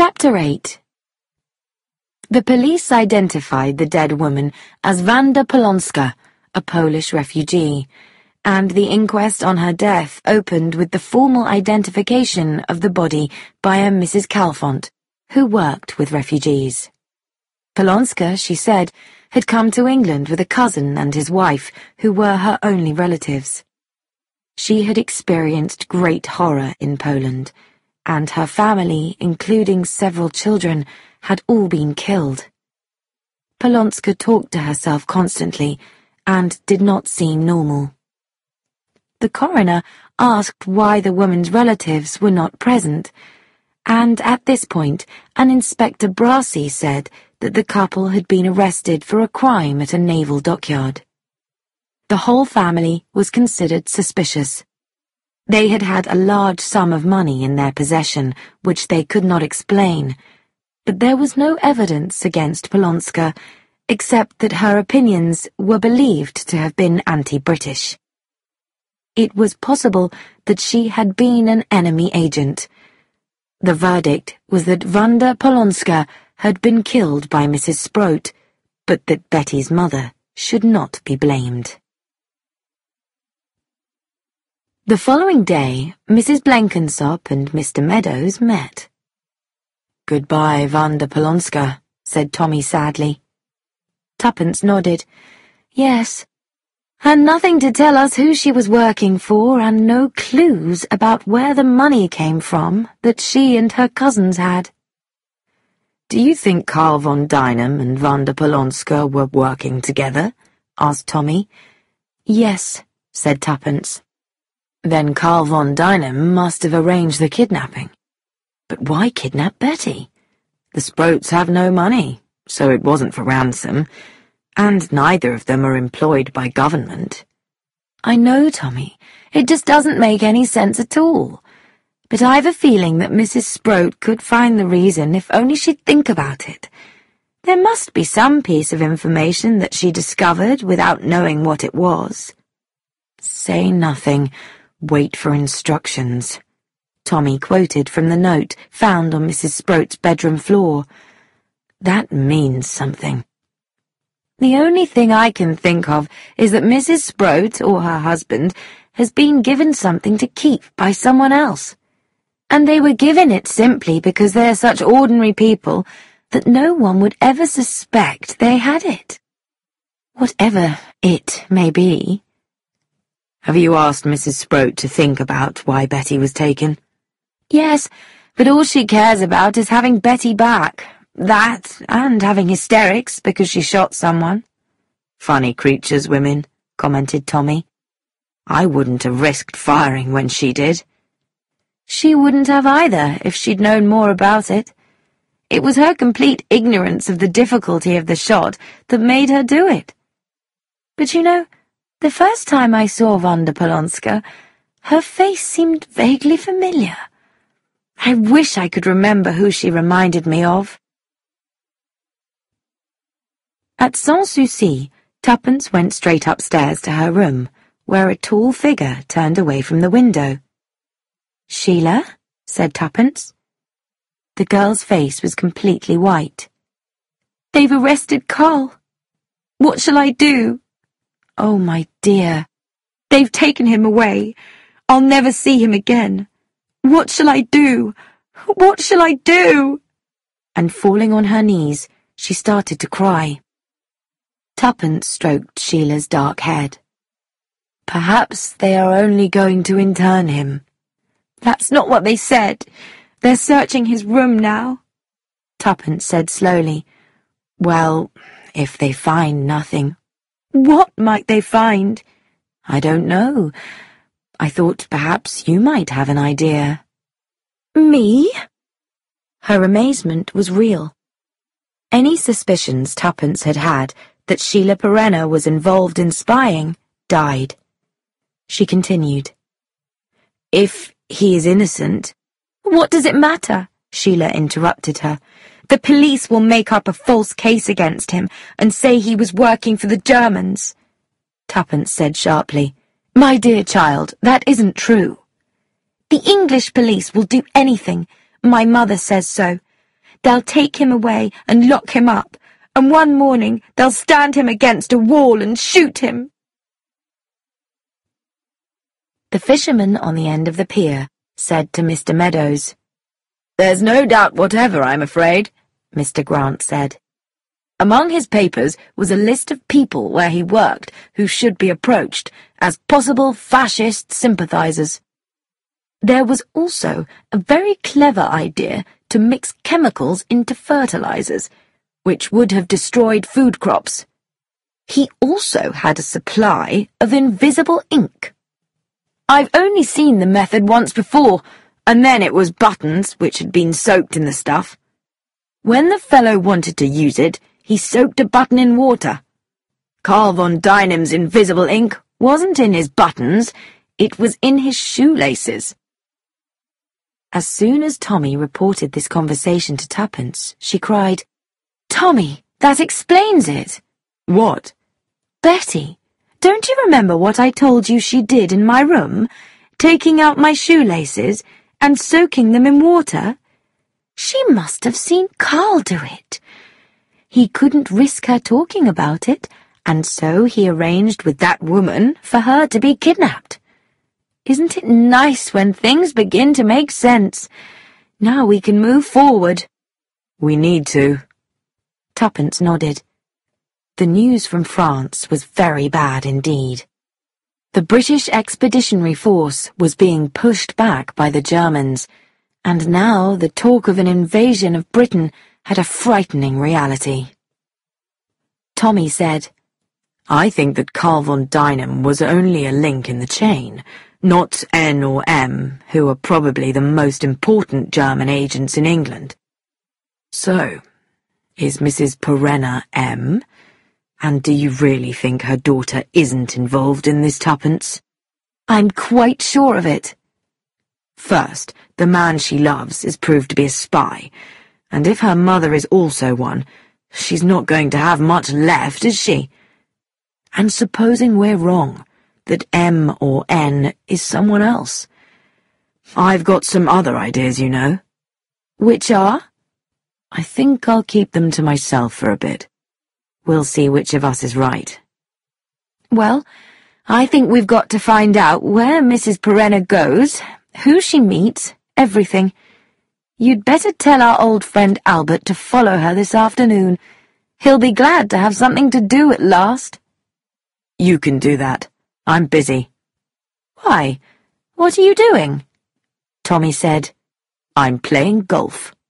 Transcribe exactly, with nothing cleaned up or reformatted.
Chapter eight. The police identified the dead woman as Wanda Polonska, a Polish refugee, and the inquest on her death opened with the formal identification of the body by a Missus Calfont, who worked with refugees. Polonska, she said, had come to England with a cousin and his wife, who were her only relatives. She had experienced great horror in Poland, and her family, including several children, had all been killed. Polonska talked to herself constantly and did not seem normal. The coroner asked why the woman's relatives were not present, and at this point an Inspector Brassey said that the couple had been arrested for a crime at a naval dockyard. The whole family was considered suspicious. They had had a large sum of money in their possession, which they could not explain, but there was no evidence against Polonska, except that her opinions were believed to have been anti-British. It was possible that she had been an enemy agent. The verdict was that Wanda Polonska had been killed by Missus Sproat, but that Betty's mother should not be blamed. The following day, Missus Blenkinsop and Mister Meadows met. "Goodbye, Wanda Polonska," said Tommy sadly. Tuppence nodded. "Yes, and nothing to tell us who she was working for, and no clues about where the money came from that she and her cousins had." "Do you think Carl von Dynam and Wanda Polonska were working together?" asked Tommy. "Yes," said Tuppence. "Then Carl von Dynam must have arranged the kidnapping. But why kidnap Betty? The Sproats have no money, so it wasn't for ransom, and neither of them are employed by government." "I know, Tommy. It just doesn't make any sense at all. But I've a feeling that Missus Sproat could find the reason if only she'd think about it. There must be some piece of information that she discovered without knowing what it was." "Say nothing. Wait for instructions," Tommy quoted from the note found on Missus Sproat's bedroom floor. "That means something." "The only thing I can think of is that Missus Sproat, or her husband, has been given something to keep by someone else. And they were given it simply because they're such ordinary people that no one would ever suspect they had it. Whatever it may be." "Have you asked Missus Sproat to think about why Betty was taken?" "Yes, but all she cares about is having Betty back. That, and having hysterics because she shot someone." "Funny creatures, women," commented Tommy. "I wouldn't have risked firing when she did." "She wouldn't have either if she'd known more about it. It was her complete ignorance of the difficulty of the shot that made her do it. But you know, the first time I saw Wanda Polonska, her face seemed vaguely familiar. I wish I could remember who she reminded me of." At Sans Souci, Tuppence went straight upstairs to her room, where a tall figure turned away from the window. "Sheila?" said Tuppence. The girl's face was completely white. "They've arrested Carl. What shall I do?" "Oh, my dear." "They've taken him away. I'll never see him again. What shall I do? What shall I do?" And falling on her knees, she started to cry. Tuppence stroked Sheila's dark head. "Perhaps they are only going to intern him." "That's not what they said. They're searching his room now," Tuppence said slowly. "Well, if they find nothing—" "What might they find?" "I don't know. I thought perhaps you might have an idea." "Me?" Her amazement was real. Any suspicions Tuppence had had that Sheila Perenna was involved in spying died. She continued. "If he is innocent—" "What does it matter?" Sheila interrupted her. "The police will make up a false case against him and say he was working for the Germans." Tuppence said sharply. "My dear child, that isn't true." "The English police will do anything. My mother says so. they'll take him away and lock him up, and one morning they'll stand him against a wall and shoot him." The fisherman on the end of the pier said to Mister Meadows. "There's no doubt whatever, I'm afraid," Mister Grant said. Among his papers was a list of people where he worked who should be approached as possible fascist sympathizers. There was also a very clever idea to mix chemicals into fertilizers, which would have destroyed food crops. He also had a supply of invisible ink. "I've only seen the method once before, and then it was buttons which had been soaked in the stuff. When the fellow wanted to use it, he soaked a button in water. Carl von Dynam's invisible ink wasn't in his buttons, it was in his shoelaces." As soon as Tommy reported this conversation to Tuppence, she cried, "Tommy, that explains it." "What?" "Betty, don't you remember what I told you she did in my room, taking out my shoelaces and soaking them in water? She must have seen Carl do it. He couldn't risk her talking about it, and so he arranged with that woman for her to be kidnapped. Isn't it nice when things begin to make sense? Now we can move forward." "We need to." Tuppence nodded. The news from France was very bad indeed. The British Expeditionary Force was being pushed back by the Germans, and now the talk of an invasion of Britain had a frightening reality. Tommy said, "I think that Carl von Dynam was only a link in the chain, not N or M, who are probably the most important German agents in England." "So, is Missus Perenna M? And do you really think her daughter isn't involved in this, Tuppence?" "I'm quite sure of it." "First, the man she loves is proved to be a spy, and if her mother is also one, she's not going to have much left, is she? And supposing we're wrong, that M or N is someone else? I've got some other ideas, you know." "Which are?" "I think I'll keep them to myself for a bit. We'll see which of us is right." "Well, I think we've got to find out where Missus Perenna goes, who she meets, everything. You'd better tell our old friend Albert to follow her this afternoon. He'll be glad to have something to do at last." "You can do that. I'm busy." "Why? What are you doing?" Tommy said, "I'm playing golf."